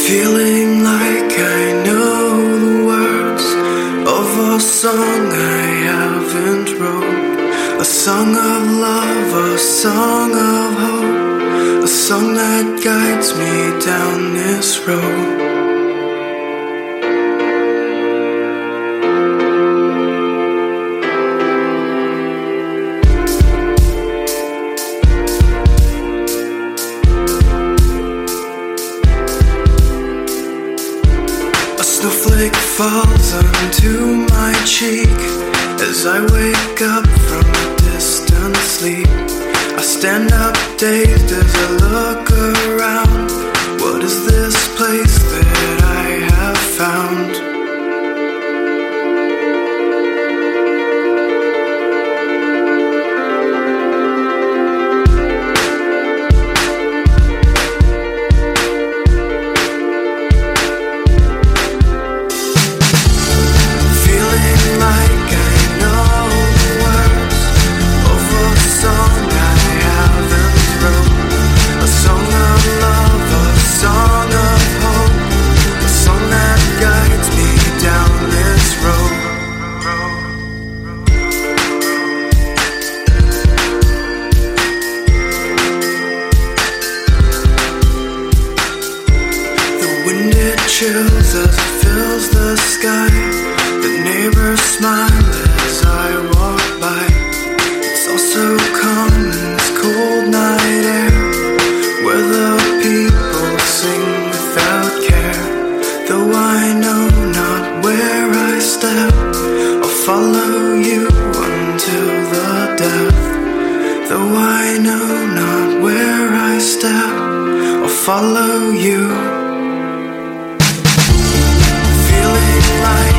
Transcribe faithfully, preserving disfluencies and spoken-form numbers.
Feeling like I know the words of a song I haven't wrote. A song of love, a song of hope, a song that guides me down this road. Snowflake falls onto my cheek as I wake up from a distant sleep. I stand up dazed as I look around. What is this place that I have found? Chills as it fills the sky. The neighbors smile as I walk by. It's also calm in this cold night air, where the people sing without care. Though I know not where I step, I'll follow you until the death. Though I know not where I step, I'll follow you. Like